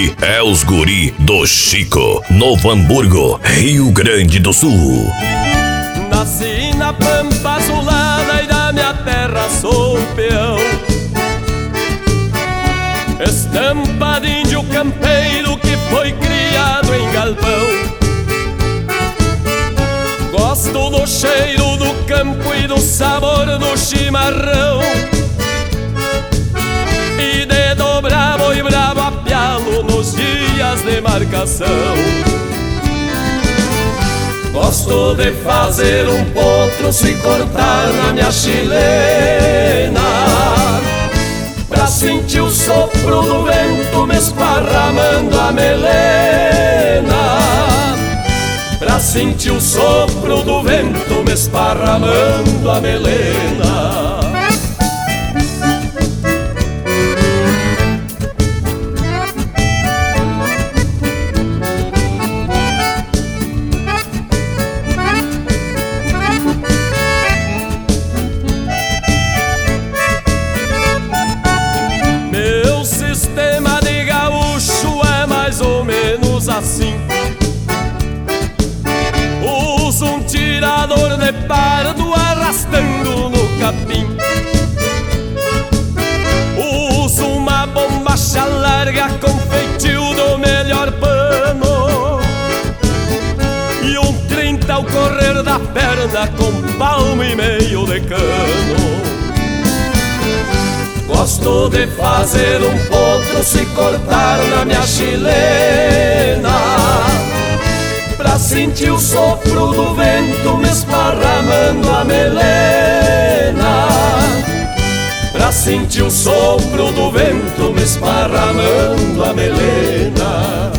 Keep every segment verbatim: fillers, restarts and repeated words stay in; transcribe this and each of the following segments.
Equipe é os guri do Chico, Novo Hamburgo, Rio Grande do Sul. Nasci na pampa azulada e da minha terra sou peão. Estampa de índio campeiro que foi criado em galpão. Gosto do cheiro do campo e do sabor do chimarrão, e de dobrar boi bravo a pialo nos dias de marcação. Gosto de fazer um potro se cortar na minha chilena, pra sentir o sopro do vento me esparramando a melena, pra sentir o sopro do vento me esparramando a melena. Meu sistema de gaúcho é mais ou menos assim. Uso um tirador de pardo arrastando no capim. Uso uma bombacha larga com feitio do melhor pano, e um trinta ao correr da perna com palmo e meio de cano. Gosto de fazer um potro se cortar na minha chilena, pra sentir o sopro do vento me esparramando a melena, pra sentir o sopro do vento me esparramando a melena.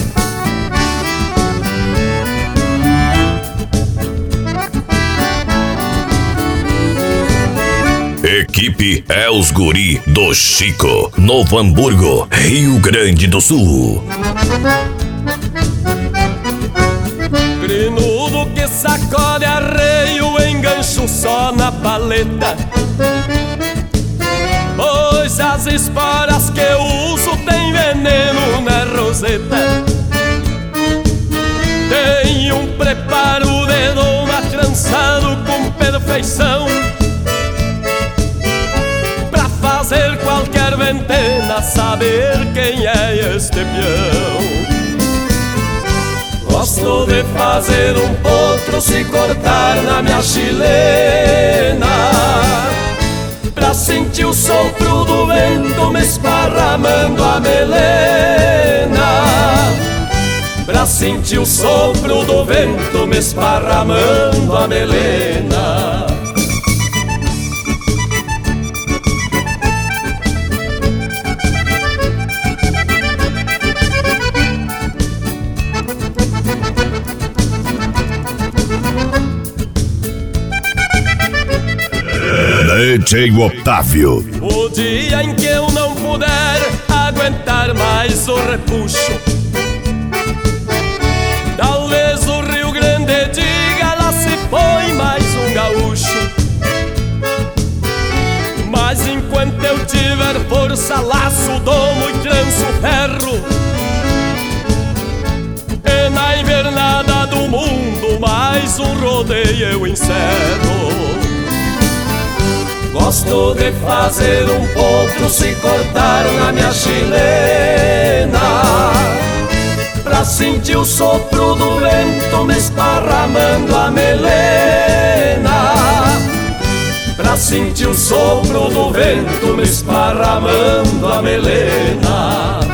Equipe é os guri do Chico, Novo Hamburgo, Rio Grande do Sul. Grinudo que sacode arreio, engancho só na paleta, pois as esporas que eu uso tem veneno na roseta. Tem um preparo de doma trançado com perfeição, pra fazer qualquer ventena saber quem é este peão. Gosto de fazer um potro se cortar na minha chilena, pra sentir o sopro do vento me esparramando a melena, pra sentir o sopro do vento me esparramando a melena. D J Otávio. O dia em que eu não puder aguentar mais o repuxo, talvez o Rio Grande diga: lá se foi mais um gaúcho. Mas enquanto eu tiver força, laço, domo e tranço ferro, e na invernada do mundo mais um rodeio eu encerro. Gosto de fazer um potro se cortar na minha chilena, pra sentir o sopro do vento me esparramando a melena, pra sentir o sopro do vento me esparramando a melena.